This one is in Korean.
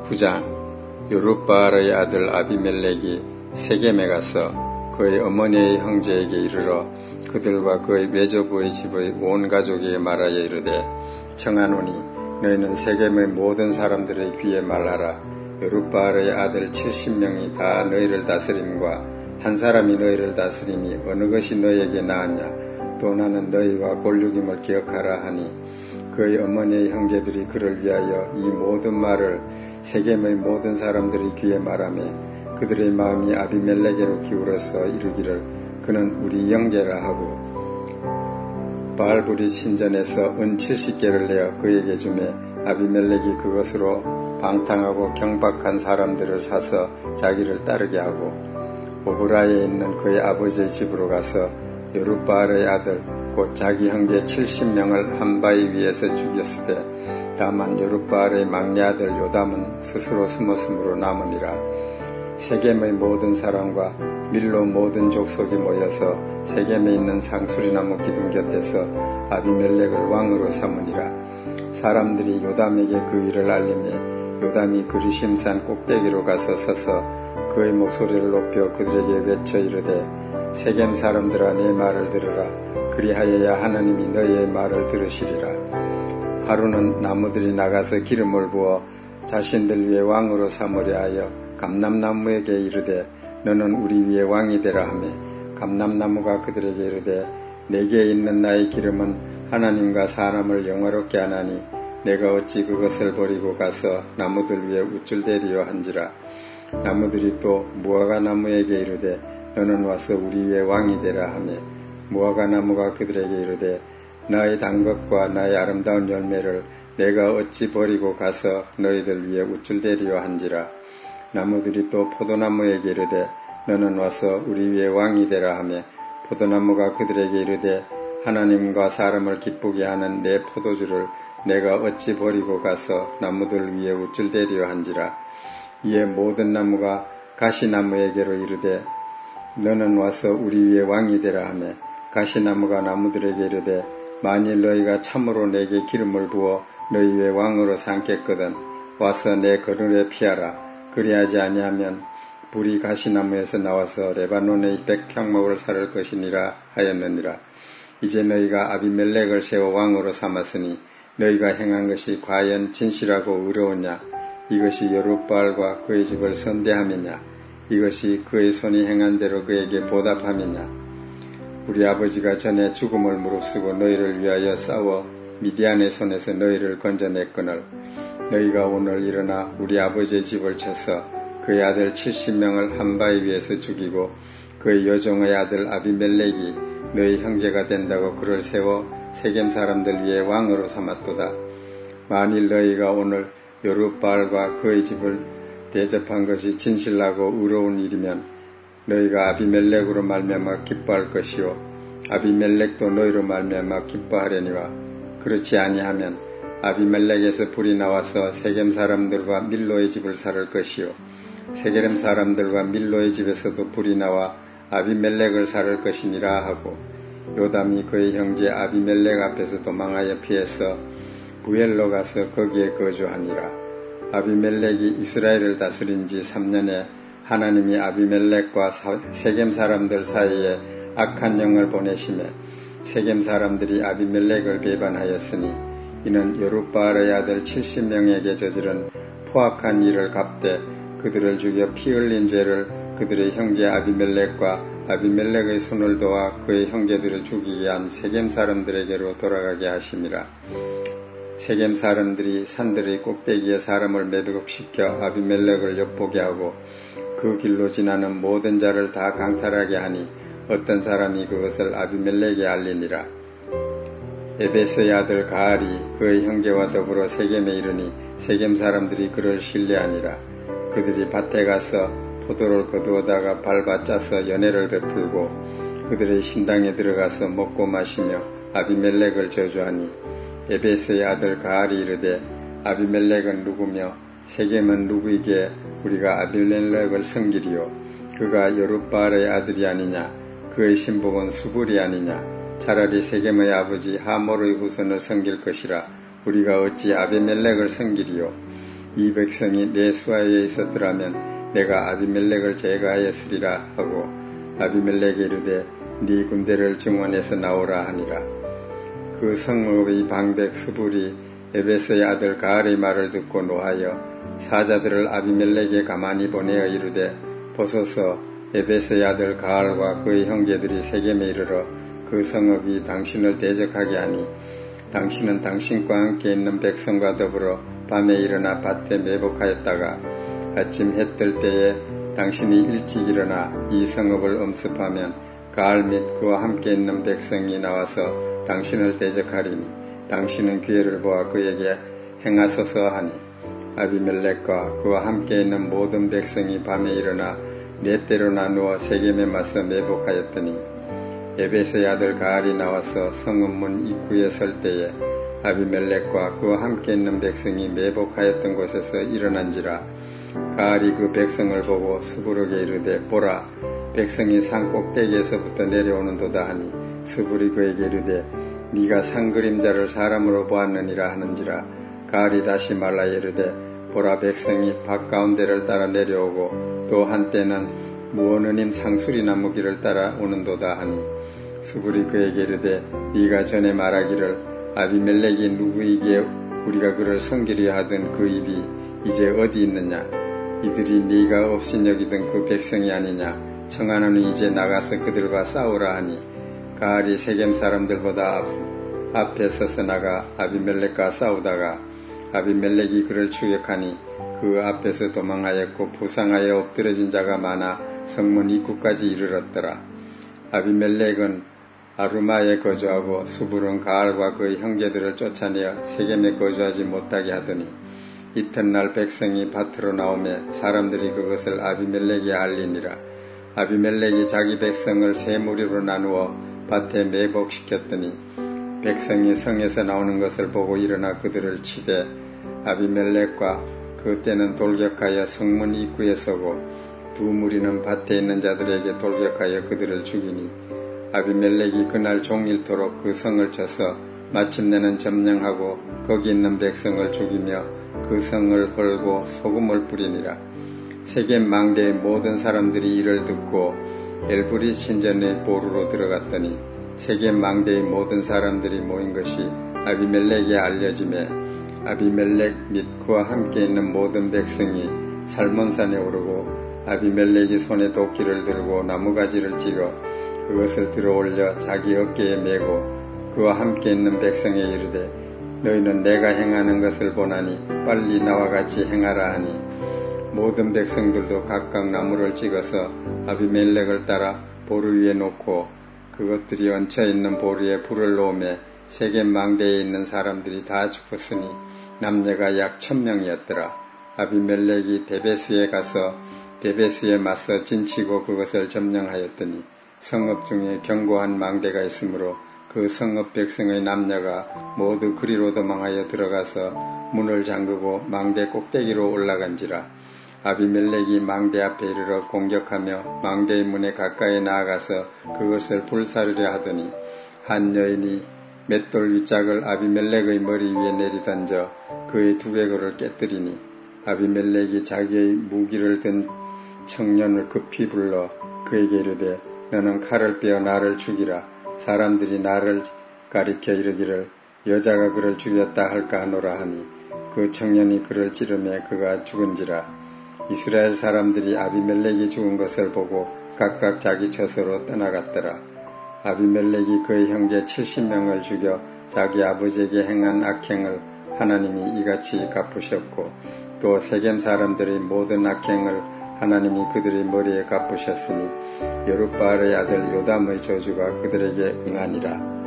9장. 요룻바알의 아들 아비멜렉이 세겜에 가서 그의 어머니의 형제에게 이르러 그들과 그의 외조부의 집의 온 가족에게 말하여 이르되, 청하노니 너희는 세겜의 모든 사람들의 귀에 말하라. 요룻바알의 아들 70명이 다 너희를 다스림과 한 사람이 너희를 다스림이 어느 것이 너희에게 나았냐. 또 나는 너희와 골육임을 기억하라 하니, 그의 어머니의 형제들이 그를 위하여 이 모든 말을 세겜의 모든 사람들이 귀에 말하며 그들의 마음이 아비멜렉에로 기울어서 이르기를 그는 우리 형제라 하고, 바알불이 신전에서 은 70개를 내어 그에게 주매 아비멜렉이 그것으로 방탕하고 경박한 사람들을 사서 자기를 따르게 하고, 오브라에 있는 그의 아버지의 집으로 가서 요룻바알의 아들 곧 자기 형제 70명을 한 바위 위에서 죽였으되, 다만 요룻바알의 막내 아들 요담은 스스로 숨었으므로 남으니라. 세겜의 모든 사람과 밀로 모든 족속이 모여서 세겜에 있는 상수리나무 기둥 곁에서 아비멜렉을 왕으로 삼으니라. 사람들이 요담에게 그 일을 알리며 요담이 그리심산 꼭대기로 가서 서서 그의 목소리를 높여 그들에게 외쳐 이르되, 세겜 사람들아, 내 말을 들으라. 그리하여야 하나님이 너희의 말을 들으시리라. 하루는 나무들이 나가서 기름을 부어 자신들 위에 왕으로 삼으려 하여 감람나무에게 이르되, 너는 우리 위에 왕이 되라 하매, 감람나무가 그들에게 이르되, 내게 있는 나의 기름은 하나님과 사람을 영화롭게 하나니 내가 어찌 그것을 버리고 가서 나무들 위에 우쭐대리요 한지라. 나무들이 또 무화과 나무에게 이르되, 너는 와서 우리 위에 왕이 되라 하매, 무화과 나무가 그들에게 이르되, 나의 단 것과 나의 아름다운 열매를 내가 어찌 버리고 가서 너희들 위에 우쭐대리요 한지라. 나무들이 또 포도나무에게 이르되, 너는 와서 우리 위에 왕이 되라 하매, 포도나무가 그들에게 이르되, 하나님과 사람을 기쁘게 하는 내 포도주를 내가 어찌 버리고 가서 나무들 위에 우쭐대리요 한지라. 이에 모든 나무가 가시나무에게로 이르되, 너는 와서 우리 위에 왕이 되라 하매, 가시나무가 나무들에게 이르되, 만일 너희가 참으로 내게 기름을 부어 너희 위에 왕으로 삼겠거든 와서 내 그늘에 피하라. 그리하지 아니하면 불이 가시나무에서 나와서 레바논의 100평목을 사를 것이니라 하였느니라. 이제 너희가 아비멜렉을 세워 왕으로 삼았으니 너희가 행한 것이 과연 진실하고 의로우냐? 이것이 요룻바알과 그의 집을 선대함이냐? 이것이 그의 손이 행한 대로 그에게 보답함이냐? 우리 아버지가 전에 죽음을 무릅쓰고 너희를 위하여 싸워 미디안의 손에서 너희를 건져냈거늘 너희가 오늘 일어나 우리 아버지의 집을 쳐서 그의 아들 70명을 한 바위 위에서 죽이고 그의 여종의 아들 아비멜렉이 너희 형제가 된다고 그를 세워 세겜 사람들 위에 왕으로 삼았도다. 만일 너희가 오늘 요룻바알과 그의 집을 대접한 것이 진실하고 의로운 일이면 너희가 아비멜렉으로 말미암아 기뻐할 것이요 아비멜렉도 너희로 말미암아 기뻐하려니와, 그렇지 아니하면 아비멜렉에서 불이 나와서 세겜 사람들과 밀로의 집을 살을 것이요 세겜 사람들과 밀로의 집에서도 불이 나와 아비멜렉을 살을 것이니라 하고, 요담이 그의 형제 아비멜렉 앞에서 도망하여 피해서 부엘로 가서 거기에 거주하니라. 아비멜렉이 이스라엘을 다스린 지 3년에 하나님이 아비멜렉과 세겜 사람들 사이에 악한 영을 보내시매 세겜 사람들이 아비멜렉을 배반하였으니, 이는 요룻바알의 아들 70명에게 저지른 포악한 일을 갚되 그들을 죽여 피 흘린 죄를 그들의 형제 아비멜렉과 아비멜렉의 손을 도와 그의 형제들을 죽이게 한 세겜 사람들에게로 돌아가게 하심이라. 세겜 사람들이 산들의 꼭대기에 사람을 매복시켜 아비멜렉을 엿보게 하고 그 길로 지나는 모든 자를 다 강탈하게 하니 어떤 사람이 그것을 아비멜렉에 알리니라. 에베스의 아들 가알이 그의 형제와 더불어 세겜에 이르니 세겜 사람들이 그를 신뢰하니라. 그들이 밭에 가서 포도를 거두어다가 밟아 짜서 연회를 베풀고 그들의 신당에 들어가서 먹고 마시며 아비멜렉을 저주하니, 에베스의 아들 가알이 이르되, 아비멜렉은 누구며 세겜은 누구에게 우리가 아비멜렉을 섬기리요? 그가 요룻바알의 아들이 아니냐? 그의 신복은 수불이 아니냐? 차라리 세겜의 아버지 하몰의 후손을 섬길 것이라 우리가 어찌 아비멜렉을 섬기리요? 이 백성이 내 수하에 있었더라면 내가 아비멜렉을 제거하였으리라 하고 아비멜렉에 이르되 네 군대를 증원해서 나오라 하니라. 그 성읍의 방백 스불이 에베스의 아들 가알의 말을 듣고 노하여 사자들을 아비멜렉에 가만히 보내어 이르되 보소서 에베스의 아들 가알과 그의 형제들이 세겜에 이르러 그 성읍이 당신을 대적하게 하니 당신은 당신과 함께 있는 백성과 더불어 밤에 일어나 밭에 매복하였다가 아침 해 뜰 때에 당신이 일찍 일어나 이 성읍을 엄습하면 가알 및 그와 함께 있는 백성이 나와서 당신을 대적하리니 당신은 기회를 보아 그에게 행하소서 하니 아비멜렉과 그와 함께 있는 모든 백성이 밤에 일어나 네 때로 나누어 세겜에 맞서 매복하였더니 에베스의 아들 가알이 나와서 성읍 문 입구에 설 때에 아비멜렉과 그와 함께 있는 백성이 매복하였던 곳에서 일어난지라. 가알이 그 백성을 보고 스불에게 이르되 보라 백성이 산 꼭대기에서부터 내려오는도다 하니 스불이 그에게 이르되 네가 산 그림자를 사람으로 보았느니라 하는지라. 가알이 다시 말라 이르되 보라 백성이 밭 가운데를 따라 내려오고 또 한때는 무어느님 상수리나무 길을 따라 오는도다 하니 스불이 그에게 이르되 네가 전에 말하기를 아비멜렉이 누구이기에 우리가 그를 섬기려 하던 그 입이 이제 어디 있느냐. 이들이 네가 업신여기던 그 백성이 아니냐. 청하노니 이제 나가서 그들과 싸우라 하니 가알이 세겜 사람들보다 앞에 서서 나가 아비멜렉과 싸우다가 아비멜렉이 그를 추격하니 그 앞에서 도망하였고 부상하여 엎드러진 자가 많아 성문 입구까지 이르렀더라. 아비멜렉은 아루마에 거주하고 스불은 가알과 그의 형제들을 쫓아내어 세겜에 거주하지 못하게 하더니 이튿날 백성이 밭으로 나오매 사람들이 그것을 아비멜렉에 알리니라. 아비멜렉이 자기 백성을 세 무리로 나누어 밭에 매복시켰더니 백성이 성에서 나오는 것을 보고 일어나 그들을 치되 아비멜렉과 그때는 돌격하여 성문 입구에 서고 두 무리는 밭에 있는 자들에게 돌격하여 그들을 죽이니 아비멜렉이 그날 종일토록 그 성을 쳐서 마침내는 점령하고 거기 있는 백성을 죽이며 그 성을 헐고 소금을 뿌리니라. 세겜 망대의 모든 사람들이 이를 듣고 엘브리 신전의 보루로 들어갔더니 세겜 망대의 모든 사람들이 모인 것이 아비멜렉에 알려지매 아비멜렉 및 그와 함께 있는 모든 백성이 살몬산에 오르고 아비멜렉이 손에 도끼를 들고 나무가지를 찍어 그것을 들어올려 자기 어깨에 메고 그와 함께 있는 백성에 이르되 너희는 내가 행하는 것을 보나니 빨리 나와 같이 행하라 하니 모든 백성들도 각각 나무를 찍어서 아비멜렉을 따라 보루 위에 놓고 그것들이 얹혀있는 보루에 불을 놓으매 세겜 망대에 있는 사람들이 다 죽었으니 남녀가 약 1000명이었더라. 아비멜렉이 데베스에 가서 데베스에 맞서 진치고 그것을 점령하였더니 성읍 중에 견고한 망대가 있으므로 그 성읍 백성의 남녀가 모두 그리로 도망하여 들어가서 문을 잠그고 망대 꼭대기로 올라간지라. 아비멜렉이 망대 앞에 이르러 공격하며 망대의 문에 가까이 나아가서 그것을 불사르려 하더니 한 여인이 맷돌 윗짝을 아비멜렉의 머리 위에 내리던져 그의 두개골을 깨뜨리니 아비멜렉이 자기의 무기를 든 청년을 급히 불러 그에게 이르되 너는 칼을 빼어 나를 죽이라. 사람들이 나를 가리켜 이르기를 여자가 그를 죽였다 할까 하노라 하니 그 청년이 그를 찌르매 그가 죽은지라. 이스라엘 사람들이 아비멜렉이 죽은 것을 보고 각각 자기 처소로 떠나갔더라. 아비멜렉이 그의 형제 70명을 죽여 자기 아버지에게 행한 악행을 하나님이 이같이 갚으셨고 또 세겜 사람들의 모든 악행을 하나님이 그들의 머리에 갚으셨으니 여룻바알의 아들 요담의 저주가 그들에게 응하니라.